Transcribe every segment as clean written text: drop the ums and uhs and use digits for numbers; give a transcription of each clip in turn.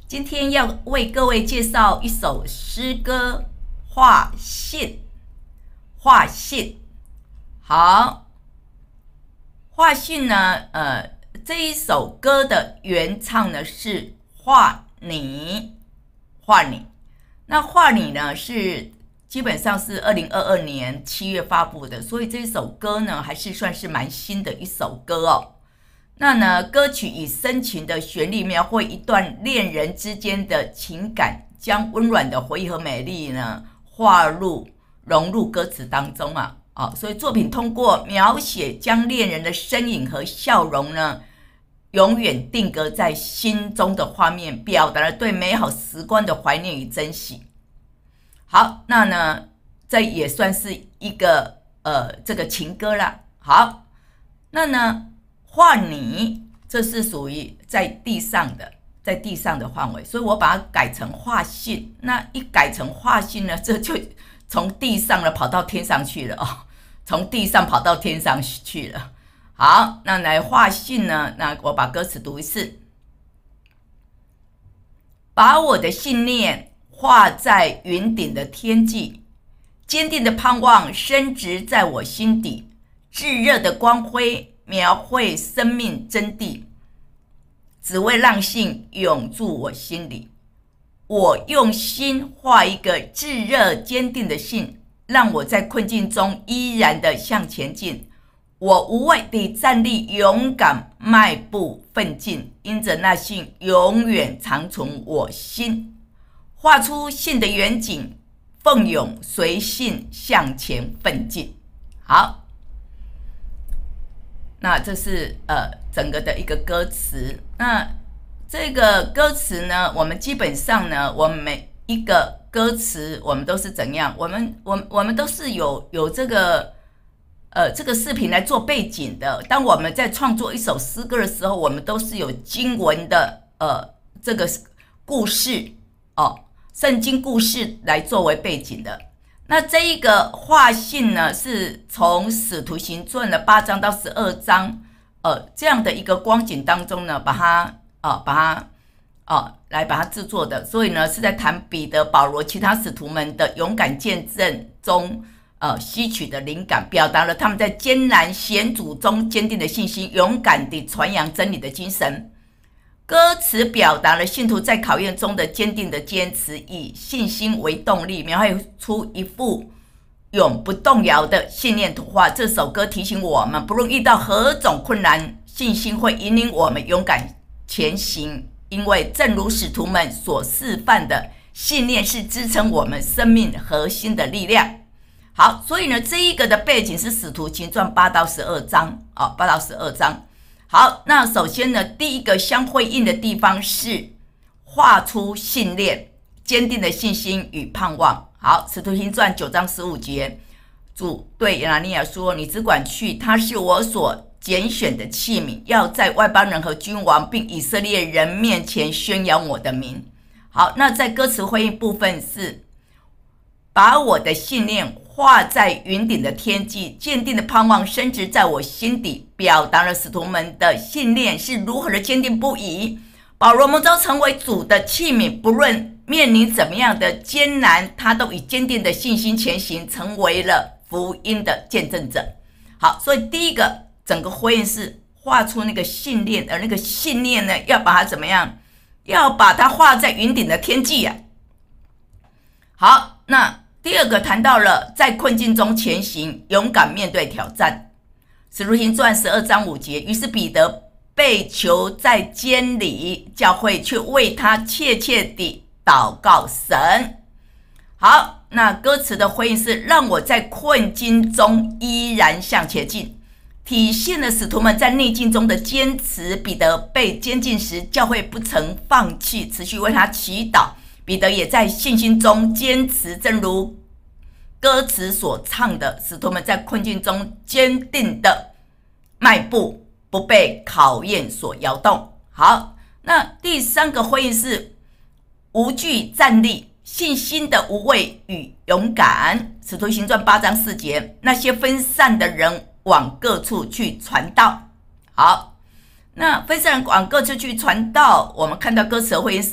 今天要为各位介绍一首诗歌《画信》。画信，好，画信呢，这一首歌的原唱呢是画你。那画你呢是基本上是2022年7月发布的，所以这首歌呢还是算是蛮新的一首歌哦。那呢，歌曲以深情的旋律描绘一段恋人之间的情感，将温暖的回忆和美丽呢融入歌词当中啊。所以作品通过描写将恋人的身影和笑容呢，永远定格在心中的画面，表达了对美好时光的怀念与珍惜。好，那呢，这也算是一个这个情歌啦。好，那呢，画你这是属于在地上的范围，所以我把它改成画信。那一改成画信呢，这就从地上了跑到天上去了哦，从地上跑到天上去了。好，那来画信呢，那我把歌词读一次。把我的信念画在云顶的天际，坚定的盼望深植在我心底，炙热的光辉描绘生命真谛，只为让信永驻我心里。我用心画一个炙热坚定的信，让我在困境中依然的向前进。我无畏地站立，勇敢迈步奋进，因着那信永远长存我心。画出信的远景，奋勇随信向前奋进。好，那这是整个的一个歌词。那这个歌词呢，我们基本上呢，我们每一个歌词我们都是怎样？我们都是有这个视频来做背景的。当我们在创作一首诗歌的时候，我们都是有经文的这个故事圣经故事来作为背景的。那这一个画信呢，是从使徒行传的8章到12章这样的一个光景当中呢，把它制作的。所以呢，是在谈彼得、保罗其他使徒们的勇敢见证中吸取的灵感，表达了他们在艰难险阻中坚定的信心，勇敢地传扬真理的精神。歌词表达了信徒在考验中的坚定的坚持，以信心为动力，描绘出一幅永不动摇的信念图画。这首歌提醒我们，不论遇到何种困难，信心会引领我们勇敢前行，因为正如使徒们所示范的，信念是支撑我们生命核心的力量。好，所以呢，这一个的背景是使徒行传8到12章8到12章。好，那首先呢，第一个相辉映的地方是画出信念，坚定的信心与盼望。好，使徒行传9章15节，主对亚拿尼亚说：“你只管去，他是我所拣选的器皿，要在外邦人和君王并以色列人面前宣扬我的名。”好，那在歌词回应部分是把我的信念画在云顶的天际，坚定的盼望深植在我心底，表达了使徒们的信念是如何的坚定不移。保罗蒙召成为主的器皿，不论面临怎么样的艰难，他都以坚定的信心前行，成为了福音的见证者。好，所以第一个整个回应是画出那个信念，而那个信念呢，要把它怎么样？要把它画在云顶的天际啊。好，那第二个谈到了在困境中前行，勇敢面对挑战。使徒行传12章5节，于是彼得被囚在监里，教会却为他切切地祷告神。好，那歌词的回应是让我在困境中依然向前进，体现了使徒们在逆境中的坚持。彼得被监禁时，教会不曾放弃，持续为他祈祷。彼得也在信心中坚持，正如歌词所唱的，使徒们在困境中坚定的迈步，不被考验所摇动。好，那第三个回应是无惧站立，信心的无畏与勇敢。使徒行传8章4节，那些分散的人往各处去传道。好，那分散人往各处去传道，我们看到歌词的回应是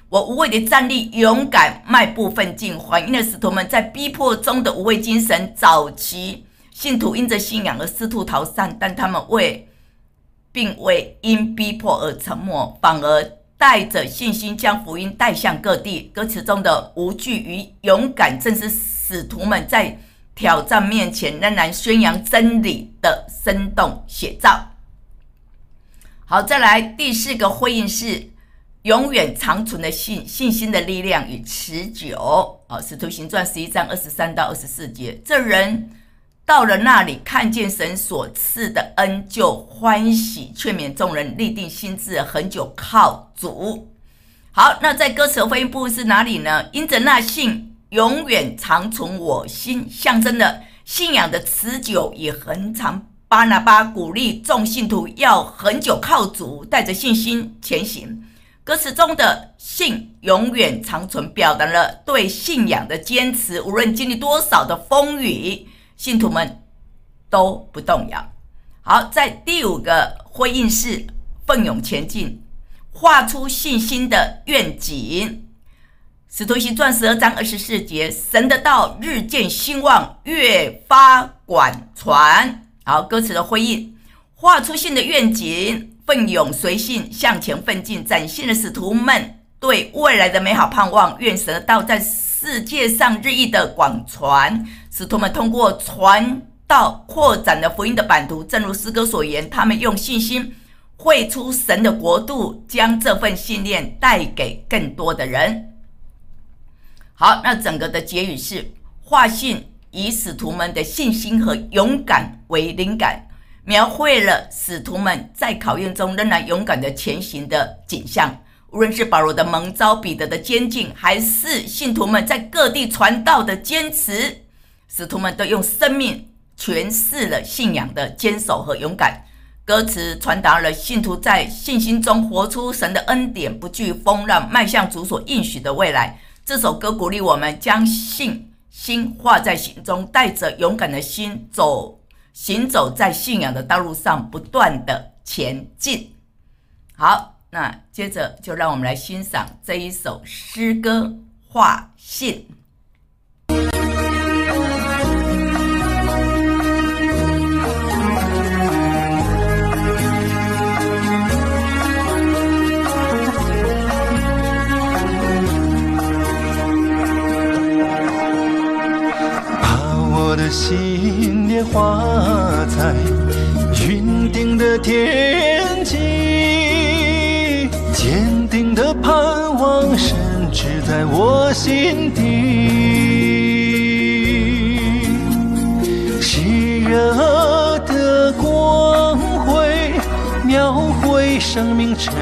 我无畏地站立，勇敢迈步奋进，反映了使徒们在逼迫中的无畏精神。早期信徒因着信仰而试图逃散，但他们并未因逼迫而沉默，反而带着信心将福音带向各地。歌词中的无惧与勇敢，正是使徒们在挑战面前仍然宣扬真理的生动写照。好，再来第4个回应是永远长存的信心的力量与持久。使徒行传11章23到24节，这人到了那里，看见神所赐的恩，就欢喜，劝勉众人立定心志，恒久靠主。好，那在歌词的回应部分是哪里呢？因着那信永远长存我心，象征了信仰的持久与恒长。巴拿巴鼓励众信徒要恒久靠主，带着信心前行。歌词中的信永远长存，表达了对信仰的坚持，无论经历多少的风雨，信徒们都不动摇。好，在第5个回应是奋勇前进，画出信心的愿景。使徒行传12章24节，神的道日渐兴旺，越发广传。好，歌词的回应，画出信的愿景，奋勇随信向前奋进，展现了使徒们对未来的美好盼望。愿神的道在世界上日益的广传，使徒们通过传道扩展了福音的版图。正如诗歌所言，他们用信心绘出神的国度，将这份信念带给更多的人。好，那整个的结语是画信以使徒们的信心和勇敢为灵感，描绘了使徒们在考验中仍然勇敢的前行的景象。无论是保罗的蒙召、彼得的坚定，还是信徒们在各地传道的坚持，使徒们都用生命诠释了信仰的坚守和勇敢。歌词传达了信徒在信心中活出神的恩典，不惧风浪，迈向主所应许的未来。这首歌鼓励我们将信心画在心中，带着勇敢的心行走在信仰的道路上，不断的前进。好，那接着就让我们来欣赏这一首诗歌《画信》。 心也画在云顶的天际，坚定的盼望深植在我心底。炙热的光辉描绘生命真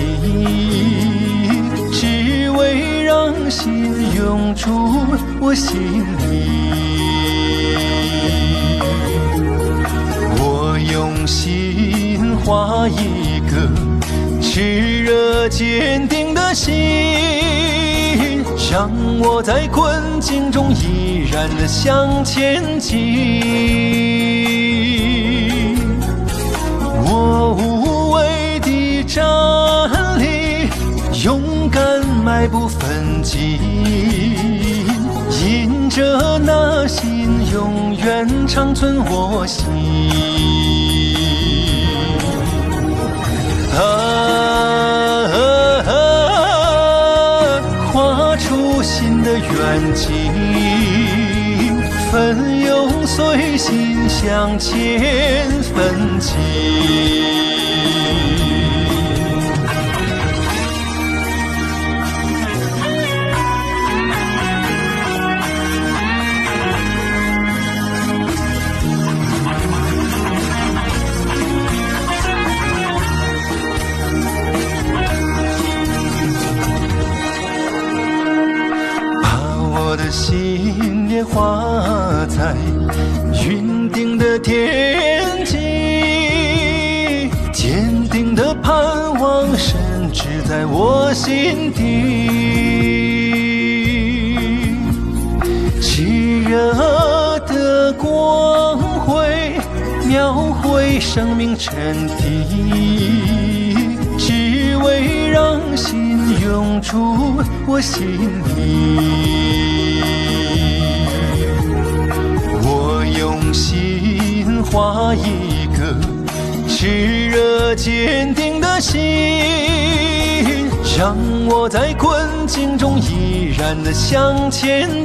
谛，只为让心永驻我心里。用心画一个炽热坚定的心，让我在困境中依然地向前进。我无畏地站立，勇敢迈步奋进，因着那心永远长存我心。画出新的远景，奋勇随心向前奋进。心也画在云顶的天际，坚定的盼望深植在我心底。炙热的光辉描绘生命真谛，只为让心永驻我心里。我用心画一个炽热坚定的心，让我在困境中依然地向前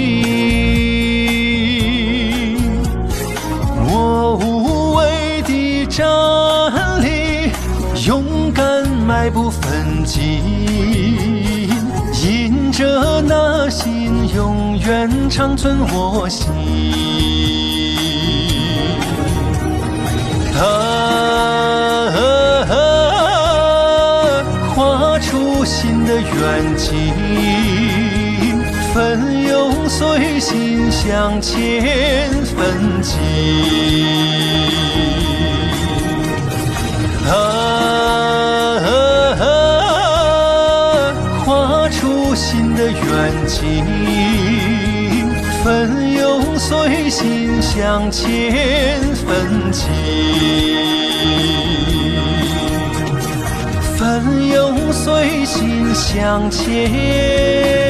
进。我无畏地站立，勇敢迈步奋进，因着那心永远长存我心。画出新的远景，奋勇随心向前奋进。画出新的远景，奋勇随心向前奋进。奋勇随心向前